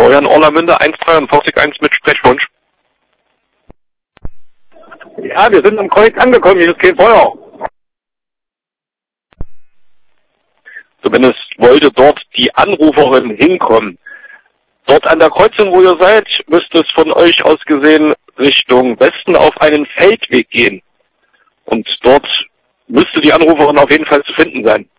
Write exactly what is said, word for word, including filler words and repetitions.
Florian Orlamünde, eins dreiundvierzig eins mit Sprechwunsch. Ja, wir sind am Kreuz angekommen, hier ist kein Feuer. Zumindest wollte dort die Anruferin hinkommen. Dort an der Kreuzung, wo ihr seid, müsste es von euch aus gesehen Richtung Westen auf einen Feldweg gehen. Und dort müsste die Anruferin auf jeden Fall zu finden sein.